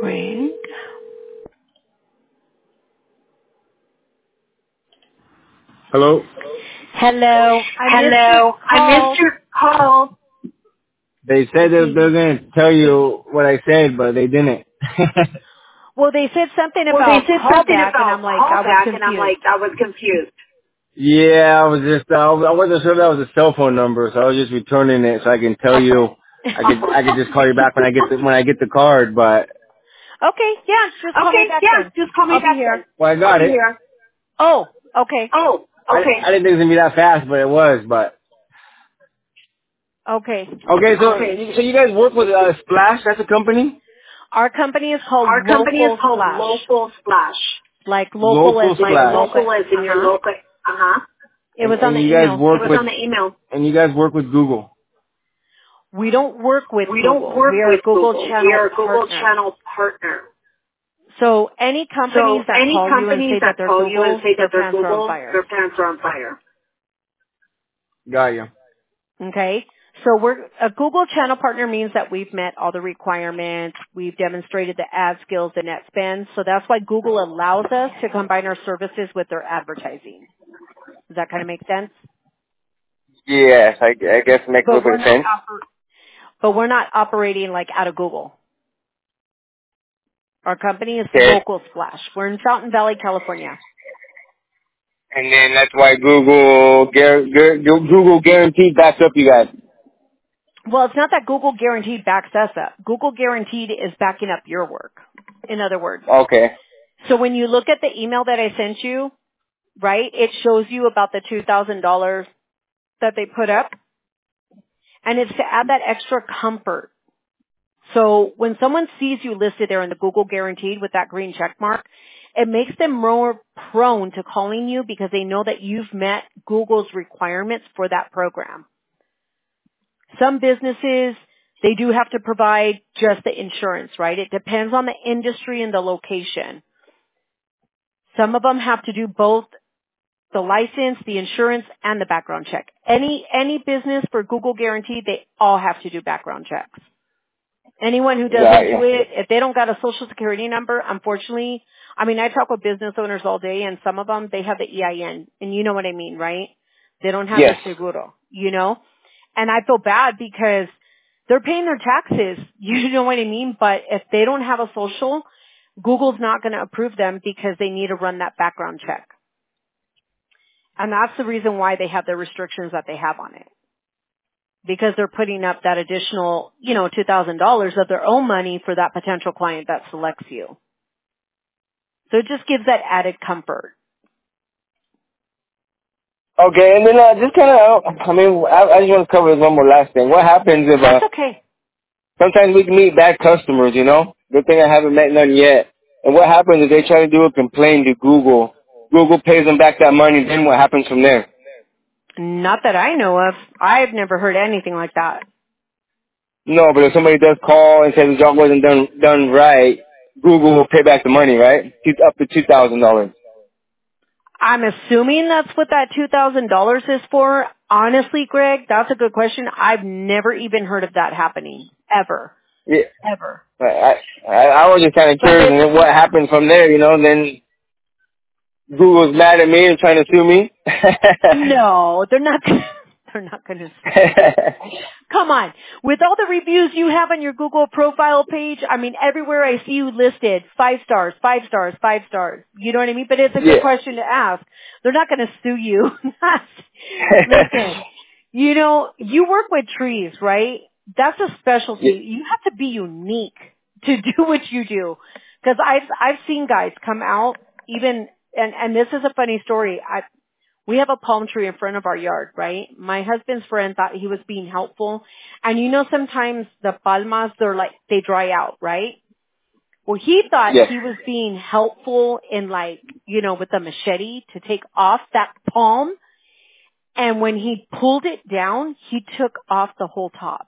Ring. Hello? Hello. Hello. I missed your call. They said they're going to tell you what I said, but they didn't. Well, they said something Well, they about said something callback, and I'm about like, I was callback, and I'm confused. like, I was confused. Yeah, I wasn't sure that was a cell phone number, so I was just returning it so I can tell you. I could just call you back when I get the card, but. Okay, yeah, just call me Okay, back yeah, then. just call me I'll be back then. here. Well, I got it. Here. Oh, okay. Oh, okay. I didn't think it was gonna be that fast, but it was. But Okay. okay, so you guys work with Splash? That's a company. Our company is called Our company is Local called Splash. Local Splash. Like local Local as in Splash. your Like local. local as in your local. It was on And the you guys email. work with. It was on the email. And you guys work with Google. We don't work with We don't Google. work We are a with Google Google. We channel are a Google partner. channel partner. So any companies So that any call you and companies say that that they're call you and Google, say that their they're pants are on Google, fire. their pants are on fire. Got you. Okay? So a Google channel partner means that we've met all the requirements. We've demonstrated the ad skills and net spend. So that's why Google allows us to combine our services with their advertising. Does that kind of make sense? Yes, I guess it makes a But little bit of sense. we're not operating like out of Google. Our company is Okay. Local Splash. We're in Fountain Valley, California. And then that's why Google guaranteed backs up you guys. Well, it's not that Google Guaranteed backs us up. Google Guaranteed is backing up your work. In other words. Okay. So when you look at the email that I sent you, right, it shows you about the $2,000 that they put up. And it's to add that extra comfort. So when someone sees you listed there in the Google Guaranteed with that green check mark, it makes them more prone to calling you because they know that you've met Google's requirements for that program. Some businesses, they do have to provide just the insurance, right? It depends on the industry and the location. Some of them have to do both the license, the insurance, and the background check. Any business for Google Guaranteed, they all have to do background checks. Anyone who doesn't do it, if they don't got a social security number, unfortunately, I mean, I talk with business owners all day, and some of them, they have the EIN, and you know what I mean, right? They don't have the seguro, you know? And I feel bad because they're paying their taxes, you know what I mean? But if they don't have a social, Google's not going to approve them because they need to run that background check. And that's the reason why they have the restrictions that they have on it. Because they're putting up that additional, $2,000 of their own money for that potential client that selects you. So it just gives that added comfort. Okay, and then just kind of, I just want to cover one more last thing. What happens if, That's okay. sometimes we can meet bad customers, you know? Good thing I haven't met none yet. And what happens if they try to do a complaint to Google? Google pays them back that money, then what happens from there? Not that I know of. I've never heard anything like that. No, but if somebody does call and says the job wasn't done right, Google will pay back the money, right? Up to $2,000. I'm assuming that's what that $2,000 is for. Honestly, Greg, that's a good question. I've never even heard of that happening. Ever. Yeah. Ever. I was just kind of curious, and then what happens from there, you know? Then Google's mad at me and trying to sue me. No, they're not. They're not going to. Come on. With all the reviews you have on your Google profile page, I mean, everywhere I see you listed, 5 stars, 5 stars, 5 stars. You know what I mean? But it's a good question to ask. They're not going to sue you. Listen, you work with trees, right? That's a specialty. You have to be unique to do what you do. Because I've seen guys come out even, and this is a funny story. We have a palm tree in front of our yard, right? My husband's friend thought he was being helpful. And sometimes the palmas, they dry out, right? Well, he thought he was being helpful in with a machete to take off that palm. And when he pulled it down, he took off the whole top.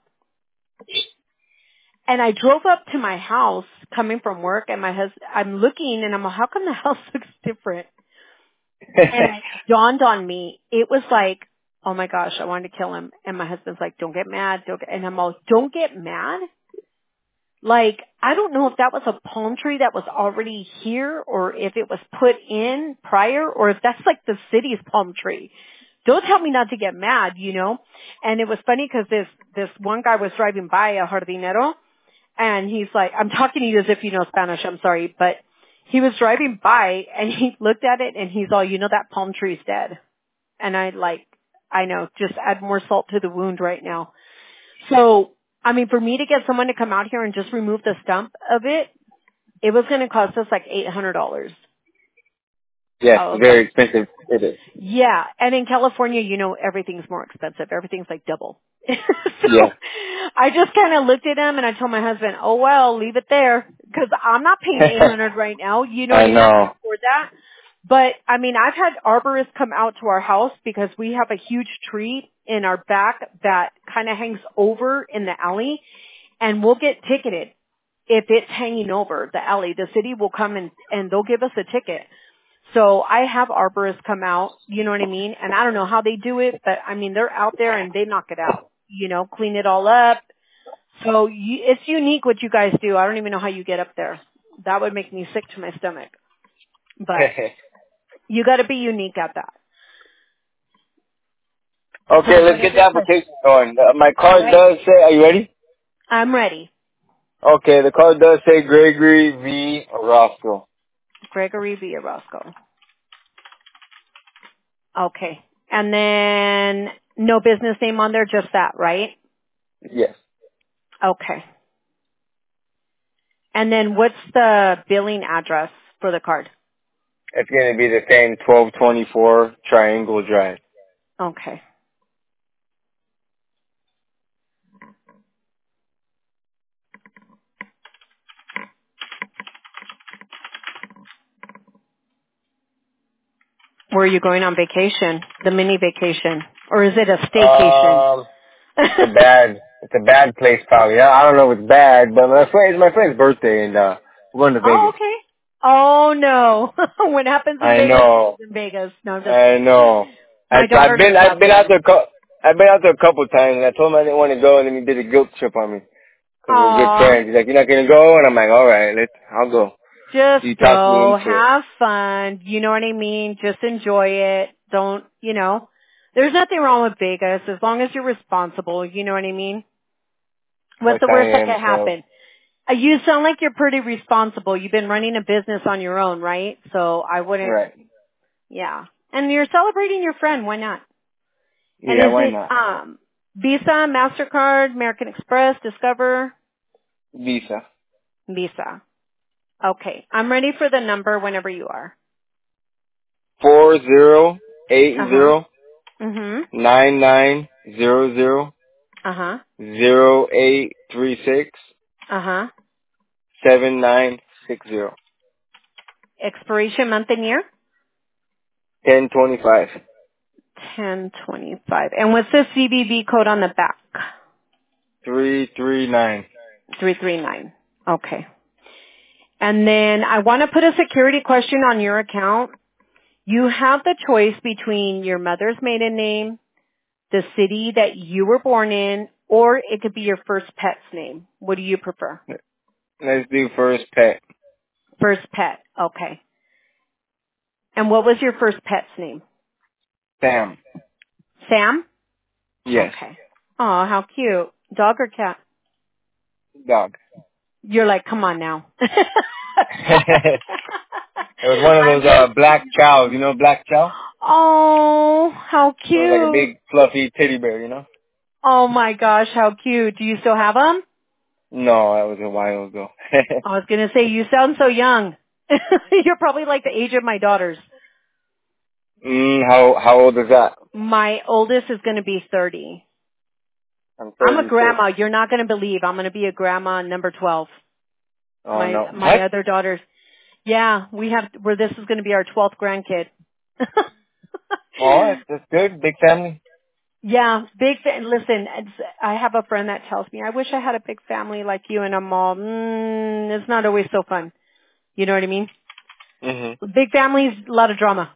And I drove up to my house coming from work and I'm looking and I'm like, how come the house looks different? And it dawned on me, it was like, oh my gosh, I wanted to kill him. And my husband's like, don't get mad. And I'm all, don't get mad? Like, I don't know if that was a palm tree that was already here or if it was put in prior or if that's like the city's palm tree. Don't tell me not to get mad, you know? And it was funny because this one guy was driving by a jardinero and he's like, I'm talking to you as if you know Spanish, I'm sorry, but he was driving by and he looked at it and he's all, you know, that palm tree's dead. And I know, just add more salt to the wound right now. So, I mean, for me to get someone to come out here and just remove the stump of it, it was going to cost us like $800. Yes, Oh, okay. very expensive. It is. Yeah, and in California, you know, everything's more expensive. Everything's like double. So Yeah. I just kind of looked at him and I told my husband, "Oh well, leave it there because I'm not paying $800 right now. You know, I I can't know. afford that." But I mean, I've had arborists come out to our house because we have a huge tree in our back that kind of hangs over in the alley, and we'll get ticketed if it's hanging over the alley. The city will come and they'll give us a ticket. So I have arborists come out, you know what I mean? And I don't know how they do it, but I mean, they're out there and they knock it out, you know, clean it all up. So it's unique what you guys do. I don't even know how you get up there. That would make me sick to my stomach. But you got to be unique at that. Okay, So let's get whatever the it says. application going. My All card right. does say, are you ready? I'm ready. Okay, the card does say Gregory V. Orozco. Gregory V. Orozco. Okay. And then no business name on there, just that, right? Yes. Okay. And then what's the billing address for the card? It's going to be the same 1224 Triangle Drive. Okay. Where are you going on vacation? The mini vacation? Or is it a staycation? It's a bad place probably. I don't know if it's bad, but it's my friend's birthday and, we're going to Oh, Vegas. okay. Oh no. What happens in I Vegas stays know. in Vegas. No, I'm just I kidding. know. My daughter lives I've out been out there. there, I've been out there a couple times and I told him I didn't want to go and then he did a guilt trip on me. Cause we're good Aw. friends. He's like, you're not going to go? And I'm like, alright, I'll go. Just So you talked me go. into it. Have fun. You know what I mean? Just enjoy it. Don't, you know. There's nothing wrong with Vegas as long as you're responsible. You know what I mean? What's Which the I worst that am, could so. happen? You sound like you're pretty responsible. You've been running a business on your own, right? So I wouldn't, Right. yeah. And you're celebrating your friend. Why not? And Yeah, is why it, not? Visa, MasterCard, American Express, Discover? Visa. Visa. Okay. I'm ready for the number whenever you are. 4080 Uh-huh. Mm-hmm. 9900 Uh-huh. 0836 Uh-huh. 7960 Expiration month and year? 1025 1025. And what's the CVV code on the back? 339. 339. Okay. And then I want to put a security question on your account. You have the choice between your mother's maiden name, the city that you were born in, or it could be your first pet's name. What do you prefer? Let's do first pet. First pet. Okay. And what was your first pet's name? Sam. Sam? Yes. Okay. Oh, how cute. Dog or cat? Dog. You're like, come on now. It was one of I'm those just, black chows, you know black chow? oh, how It was like a cute. big fluffy teddy bear, you know? Oh my gosh, how cute. Do you still have them? No, that was a while ago. I was going to say, you sound so young. You're probably like the age of my daughters. How old is that? My oldest is going to be 30. I'm I'm a 36. grandma. You're not going to believe. I'm going to be a grandma number 12. Oh no. My What? other daughters. Yeah, this is going to be our 12th grandkid. Oh, that's good. Big family. Yeah, listen, I have a friend that tells me, I wish I had a big family like you, and I'm all, it's not always so fun. You know what I mean? Mhm. Big families, a lot of drama.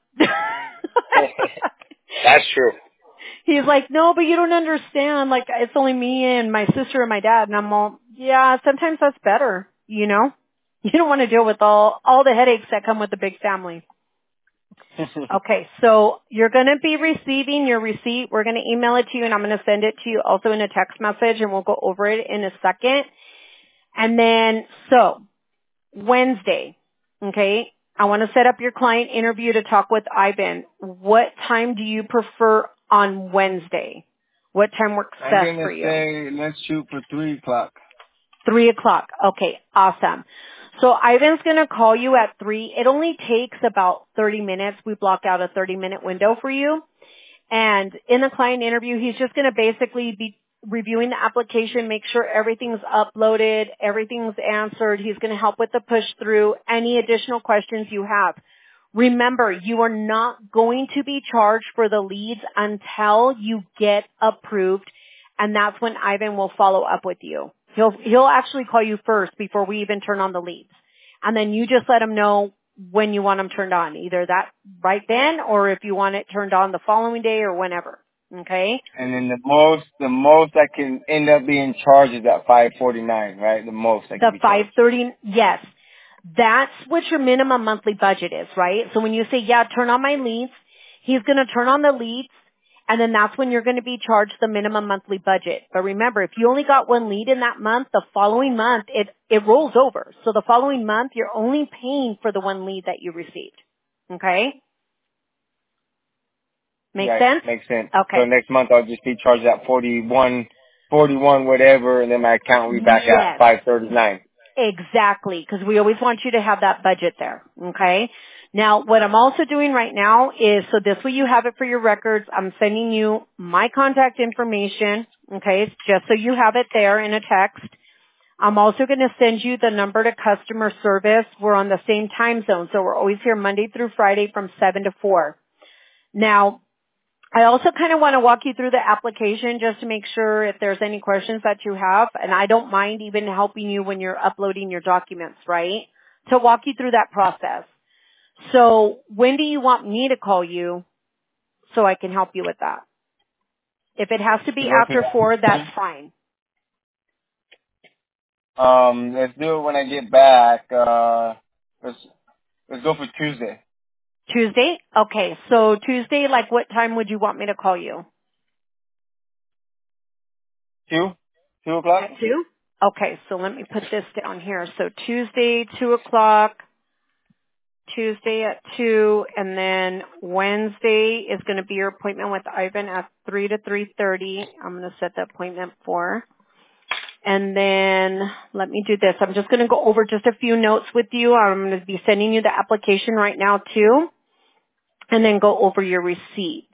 That's true. He's like, no, but you don't understand. Like, it's only me and my sister and my dad. And I'm all, Yeah, sometimes that's better, you know? You don't want to deal with all the headaches that come with a big family. Okay, so you're going to be receiving your receipt. We're going to email it to you, and I'm going to send it to you also in a text message, and we'll go over it in a second. And then, so, Wednesday, okay, I want to set up your client interview to talk with Ivan. What time do you prefer on Wednesday? What time works best for you? I'm going to say let's shoot for 3 o'clock. 3 o'clock. Okay, awesome. So Ivan's going to call you at 3. It only takes about 30 minutes. We block out a 30-minute window for you. And in the client interview, he's just going to basically be reviewing the application, make sure everything's uploaded, everything's answered. He's going to help with the push through, any additional questions you have. Remember, you are not going to be charged for the leads until you get approved, and that's when Ivan will follow up with you. He'll actually call you first before we even turn on the leads. And then you just let him know when you want them turned on, either that right then or if you want it turned on the following day or whenever. Okay? And then the most I can end up being charged is at $549, right? The most I can be charged. The $530, yes. That's what your minimum monthly budget is, right? So when you say, yeah, turn on my leads, he's going to turn on the leads, and then that's when you're going to be charged the minimum monthly budget. But remember, if you only got one lead in that month, the following month, it rolls over. So the following month, you're only paying for the one lead that you received. Okay? Make sense? Makes sense. Okay. So next month I'll just be charged at 41 whatever, and then my account will be back at 539. Exactly, because we always want you to have that budget there, okay? Now, what I'm also doing right now is, so this way you have it for your records, I'm sending you my contact information, okay, just so you have it there in a text. I'm also going to send you the number to customer service. We're on the same time zone, so we're always here Monday through Friday from 7 to 4. Now, I also kind of want to walk you through the application just to make sure if there's any questions that you have, and I don't mind even helping you when you're uploading your documents, right? To walk you through that process. So when do you want me to call you so I can help you with that? If it has to be after 4, that's fine. Let's do it when I get back. Let's go for Tuesday. Tuesday? Okay, so Tuesday, like what time would you want me to call you? 2 o'clock? At 2? Okay, so let me put this down here. So Tuesday, 2 o'clock. Tuesday at 2, and then Wednesday is going to be your appointment with Ivan at 3 to 3:30. I'm going to set the appointment for. And then let me do this. I'm just going to go over just a few notes with you. I'm going to be sending you the application right now too, and then go over your receipt.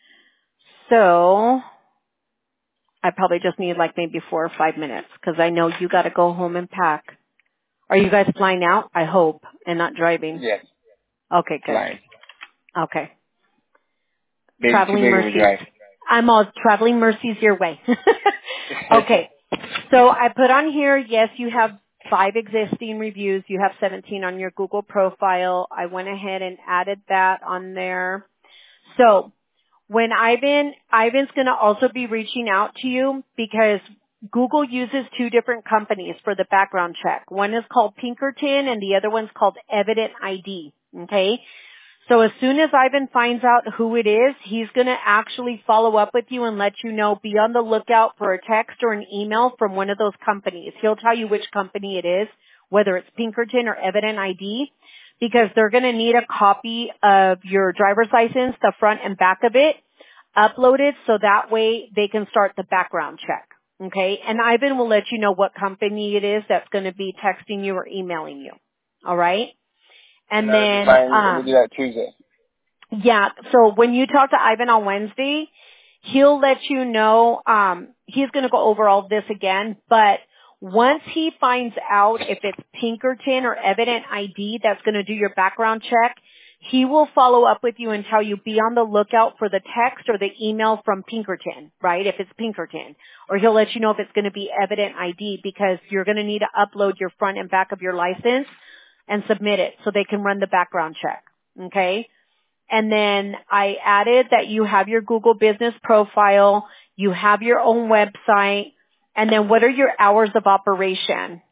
So I probably just need like maybe 4 or 5 minutes because I know you got to go home and pack. Are you guys flying out? I hope, and not driving. Yes. Okay, good. Flying. Okay. Baby, Traveling mercies. I'm all traveling mercies your way. Okay. So I put on here, yes, you have 5 existing reviews. You have 17 on your Google profile. I went ahead and added that on there. So when Ivan's going to also be reaching out to you because Google uses 2 different companies for the background check. One is called Pinkerton and the other one's called Evident ID. Okay? So as soon as Ivan finds out who it is, he's going to actually follow up with you and let you know, be on the lookout for a text or an email from one of those companies. He'll tell you which company it is, whether it's Pinkerton or Evident ID, because they're going to need a copy of your driver's license, the front and back of it, uploaded so that way they can start the background check. Okay? And Ivan will let you know what company it is that's going to be texting you or emailing you. All right? And then, we'll do that Tuesday. Yeah, so when you talk to Ivan on Wednesday, he'll let you know, he's going to go over all this again, but once he finds out if it's Pinkerton or Evident ID that's going to do your background check, he will follow up with you and tell you be on the lookout for the text or the email from Pinkerton, right? If it's Pinkerton. Or he'll let you know if it's going to be Evident ID because you're going to need to upload your front and back of your license and submit it so they can run the background check. Okay? And then I added that you have your Google business profile, you have your own website, And then what are your hours of operation?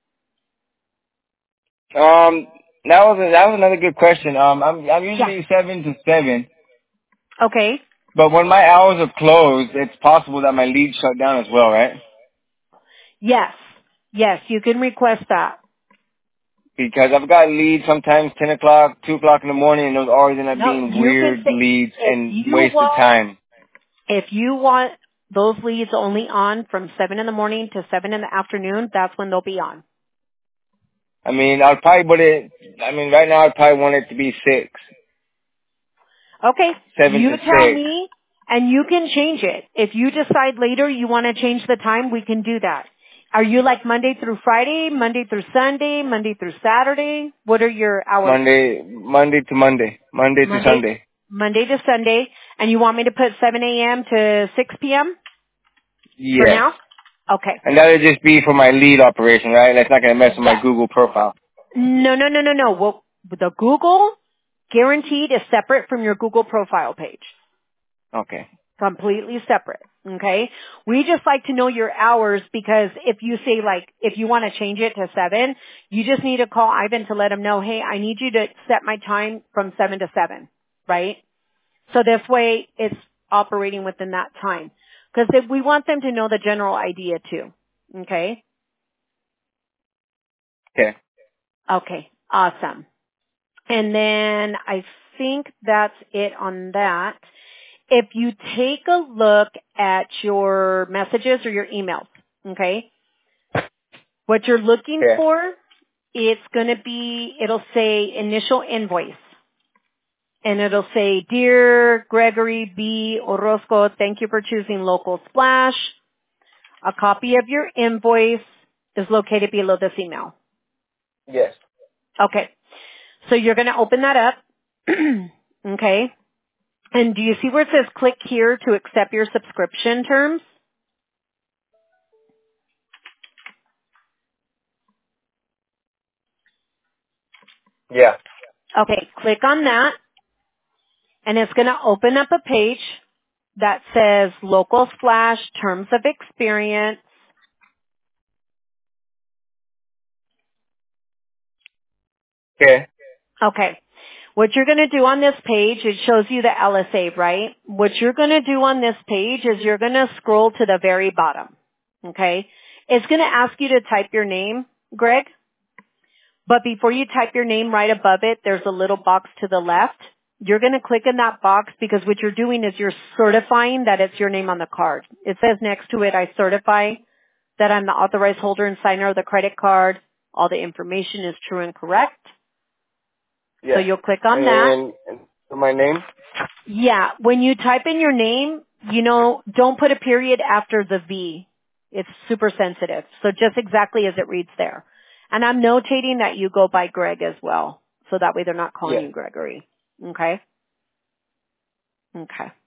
That was another good question. I'm usually 7 to 7. Okay. But when my hours are closed, it's possible that my leads shut down as well, right? Yes. Yes, you can request that. Because I've got leads sometimes 10 o'clock, 2 o'clock in the morning, and those always end up No, being you can weird say, leads and wasted time. if you want those leads only on from 7 in the morning to 7 in the afternoon, that's when they'll be on. I mean, right now I'd probably want it to be 6. Okay. 7 You to tell 6. me, and you can change it. If you decide later you want to change the time, we can do that. Are you like Monday through Friday, Monday through Sunday, Monday through Saturday? What are your hours? Monday to Monday. Monday to Sunday. Monday to Sunday. And you want me to put 7 a.m. to 6 p.m. for Yes. now? Okay. And that would just be for my lead operation, right? That's not going to mess with my Google profile. No. Well, the Google guaranteed is separate from your Google profile page. Okay. Completely separate. Okay? We just like to know your hours because if you say if you want to change it to 7, you just need to call Ivan to let him know, hey, I need you to set my time from 7 to 7. Right? So this way it's operating within that time. Because we want them to know the general idea too. Okay? Okay. Okay. Awesome. And then I think that's it on that. If you take a look at your messages or your emails, okay, what you're looking for, it'll say initial invoice. And it'll say, Dear Gregory B. Orozco, thank you for choosing Local Splash. A copy of your invoice is located below this email. Yes. Okay. So you're going to open that up. Okay. And do you see where it says click here to accept your subscription terms? Yeah. Okay. Click on that. And it's going to open up a page that says Local Splash Terms of Experience. Okay. Okay. What you're going to do on this page, it shows you the LSA, right? What you're going to do on this page is you're going to scroll to the very bottom. Okay? It's going to ask you to type your name, Greg. But before you type your name right above it, there's a little box to the left. You're going to click in that box because what you're doing is you're certifying that it's your name on the card. It says next to it, I certify that I'm the authorized holder and signer of the credit card. All the information is true and correct. Yeah. So you'll click on that. And my name? Yeah. When you type in your name, don't put a period after the V. It's super sensitive. So just exactly as it reads there. And I'm notating that you go by Greg as well. So that way they're not calling you Gregory. Okay? Okay.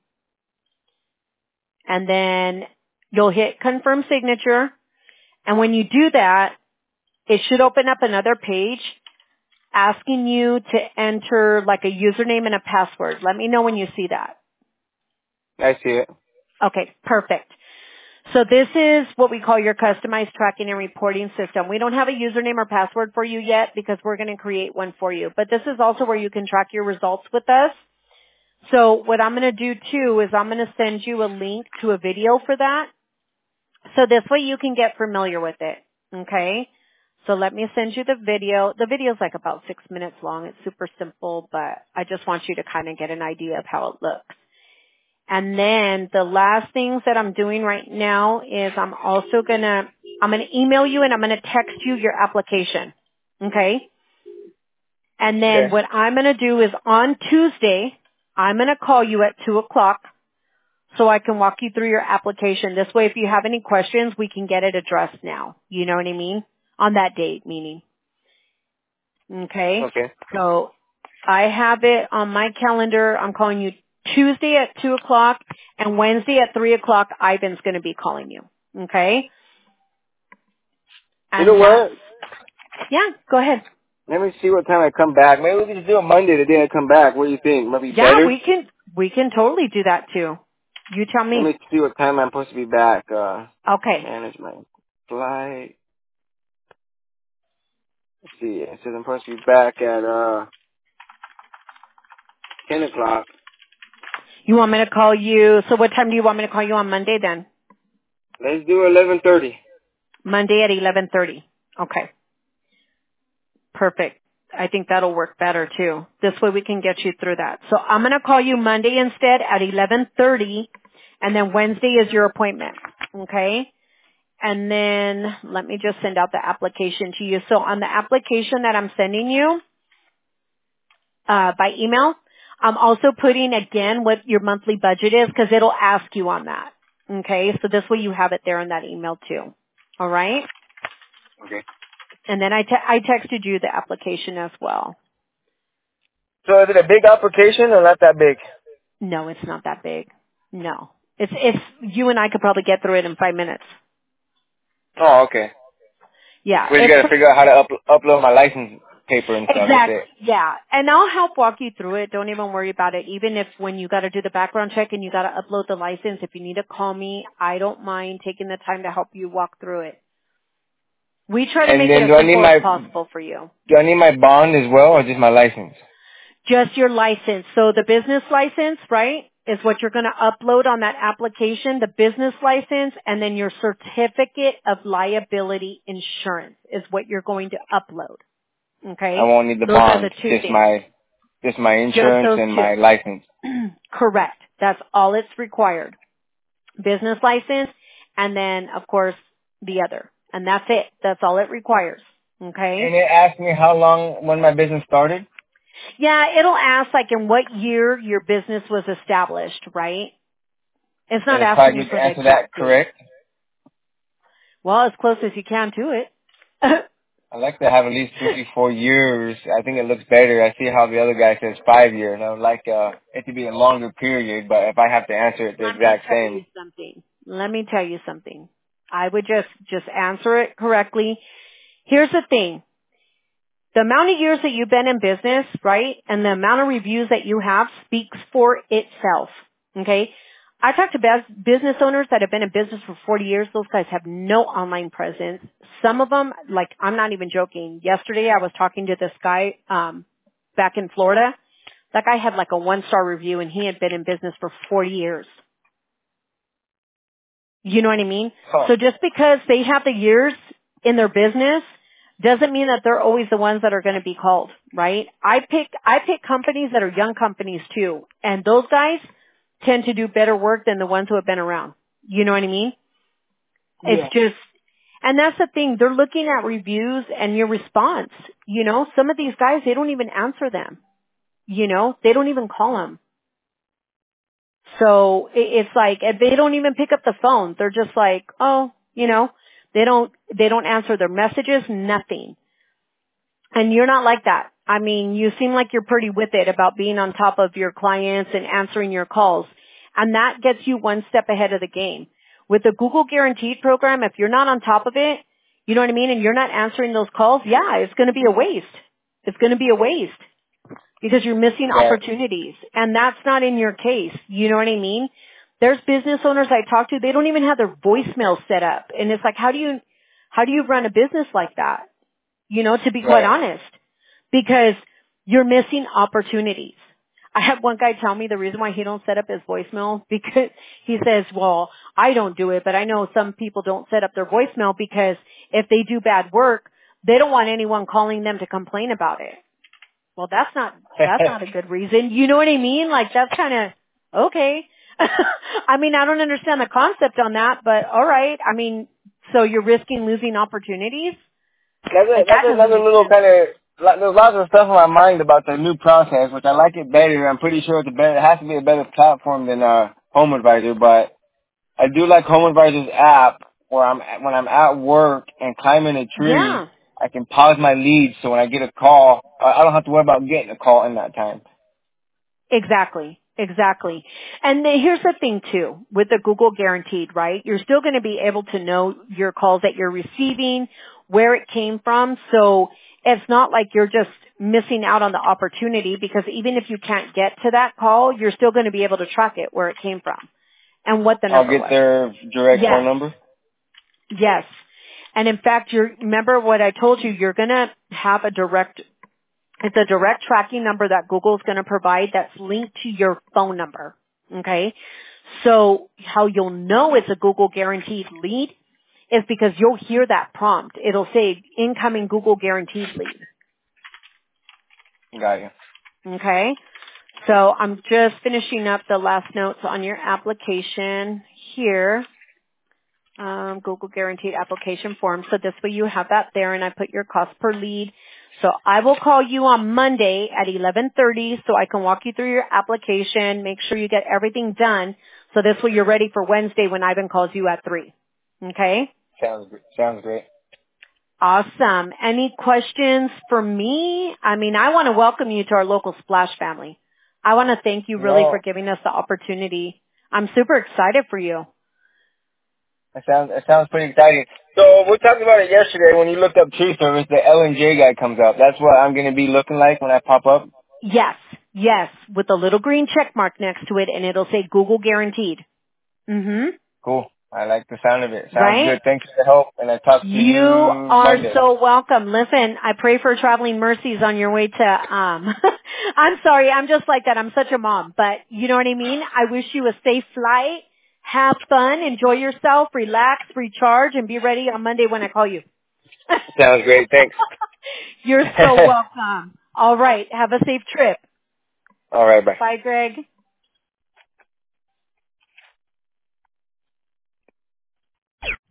And then you'll hit confirm signature. And when you do that, it should open up another page asking you to enter like a username and a password. Let me know when you see that. I see it. Okay, perfect. So this is what we call your customized tracking and reporting system. We don't have a username or password for you yet because we're going to create one for you. But this is also where you can track your results with us. So what I'm going to do too is I'm going to send you a link to a video for that. So this way you can get familiar with it. Okay? So let me send you the video. The video is like about 6 minutes long. It's super simple, but I just want you to kind of get an idea of how it looks. And then the last things that I'm doing right now is I'm going to email you and I'm going to text you your application. Okay? And then what I'm going to do is on Tuesday, I'm going to call you at 2 o'clock so I can walk you through your application. This way, if you have any questions, we can get it addressed now. You know what I mean? On that date, meaning. Okay? Okay. So I have it on my calendar. I'm calling you Tuesday at 2 o'clock and Wednesday at 3 o'clock. Ivan's going to be calling you. Okay? And you know what? Yeah, go ahead. Let me see what time I come back. Maybe we can just do it Monday, the day I come back. What do you think? Might be better? Yeah, we can totally do that too. You tell me. Let me see what time I'm supposed to be back. Okay. Manage my flight. Let's see. It says I'm supposed to be back at 10 o'clock. You want me to call you? So what time do you want me to call you on Monday then? Let's do 11:30. Monday at 11:30. Okay. Perfect. I think that'll work better too. This way we can get you through that. So I'm going to call you Monday instead at 11:30, and then Wednesday is your appointment. Okay? And then let me just send out the application to you. So on the application that I'm sending you by email, I'm also putting again what your monthly budget is because it'll ask you on that. Okay? So this way you have it there in that email too. All right? Okay. And then I texted you the application as well. So is it a big application or not that big? No, it's not that big. No. It's you and I could probably get through it in 5 minutes. Oh, okay. Yeah. We just got to figure out how to upload my license paper and stuff. Exactly. That's it. Yeah. And I'll help walk you through it. Don't even worry about it. Even if when you got to do the background check and you got to upload the license, if you need to call me, I don't mind taking the time to help you walk through it. We try to make it as simple as possible for you. Do I need my bond as well or just my license? Just your license. So the business license, right, is what you're going to upload on that application, the business license, and then your certificate of liability insurance is what you're going to upload. Okay? I won't need the Those bond. are the two just things. my insurance and my license. Correct. That's all it's required. Business license, and then, of course, the other. And that's it. That's all it requires. Okay? And it asked me when my business started? Yeah, it'll ask like in what year your business was established, right? It's not asking you for the answer that exact date. correct? Well, as close as you can to it. I like to have at least 3 to 4 years. I think it looks better. I see how the other guy says 5 years. And I would like it to be a longer period, but if I have to answer it the exact same. Let me tell you something. I would just answer it correctly. Here's the thing. The amount of years that you've been in business, right, and the amount of reviews that you have speaks for itself. Okay? I talk to business owners that have been in business for 40 years. Those guys have no online presence. Some of them, like, I'm not even joking. Yesterday I was talking to this guy, back in Florida. That guy had like a 1-star review and he had been in business for 40 years. You know what I mean? Huh. So just because they have the years in their business doesn't mean that they're always the ones that are going to be called, right? I pick companies that are young companies too. And those guys tend to do better work than the ones who have been around. You know what I mean? Yeah. It's just, and that's the thing. They're looking at reviews and your response. You know, some of these guys, they don't even answer them. You know, they don't even call them. So it's like, they don't even pick up the phone. They're just like, oh, you know, they don't answer their messages, nothing. And you're not like that. I mean, you seem like you're pretty with it about being on top of your clients and answering your calls. And that gets you one step ahead of the game. With the Google Guaranteed program, if you're not on top of it, you know what I mean, and you're not answering those calls, yeah, it's going to be a waste. It's going to be a waste because you're missing opportunities. And that's not in your case. You know what I mean? There's business owners I talk to, they don't even have their voicemail set up. And it's like, how do you run a business like that? You know, to be quite honest, because you're missing opportunities. I had one guy tell me the reason why he don't set up his voicemail because he says, well, I don't do it, but I know some people don't set up their voicemail because if they do bad work, they don't want anyone calling them to complain about it. Well, that's not a good reason. You know what I mean? Like that's kind of okay. I mean, I don't understand the concept on that, but all right. I mean, so you're risking losing opportunities? That's another little kind of, there's lots of stuff in my mind about the new process, which I like it better. I'm pretty sure it has to be a better platform than Home Advisor, but I do like Home Advisor's app where when I'm at work and climbing a tree, I can pause my leads so when I get a call, I don't have to worry about getting a call in that time. Exactly. And here's the thing too, with the Google Guaranteed, right? You're still going to be able to know your calls that you're receiving, where it came from. So it's not like you're just missing out on the opportunity because even if you can't get to that call, you're still going to be able to track it where it came from. and what the I'll number get was. their direct Yes. phone number? Yes. And in fact, remember what I told you, you're going to have it's a direct tracking number that Google's going to provide that's linked to your phone number. Okay? So how you'll know it's a Google guaranteed lead is because you'll hear that prompt. It'll say incoming Google guaranteed lead. Got you. Okay? So I'm just finishing up the last notes on your application here. Google guaranteed application form. So this way you have that there, and I put your cost per lead. So I will call you on Monday at 11:30 so I can walk you through your application, make sure you get everything done. So this way you're ready for Wednesday when Ivan calls you at 3. Okay? Sounds great. Awesome. Any questions for me? I mean, I want to welcome you to our local Splash family. I want to thank you really for giving us the opportunity. I'm super excited for you. That sounds pretty exciting. So we talked about it yesterday when you looked up tree service, the L&J guy comes up. That's what I'm going to be looking like when I pop up? Yes, with a little green check mark next to it, and it'll say Google guaranteed. Mm-hmm. Cool. I like the sound of it. Sounds Right? good. Thanks for the help, and I talk to you You are Monday. so welcome. Listen, I pray for traveling mercies on your way to, I'm sorry, I'm just like that. I'm such a mom, but you know what I mean? I wish you a safe flight. Have fun, enjoy yourself, relax, recharge, and be ready on Monday when I call you. Sounds great. Thanks. You're so welcome. All right. Have a safe trip. All right. Bye. Bye, Greg.